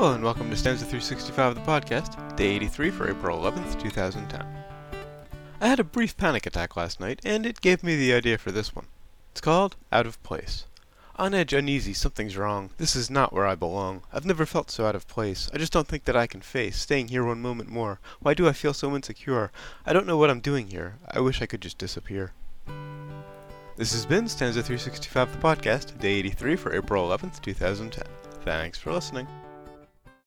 Hello and welcome to Stanza 365 of the podcast, day 83 for April 11th, 2010. I had a brief panic attack last night, and it gave me the idea for this one. It's called Out of Place. On edge, uneasy, something's wrong. This is not where I belong. I've never felt so out of place. I just don't think that I can face staying here one moment more. Why do I feel so insecure? I don't know what I'm doing here. I wish I could just disappear. This has been Stanza 365 of the podcast, day 83 for April 11th, 2010. Thanks for listening.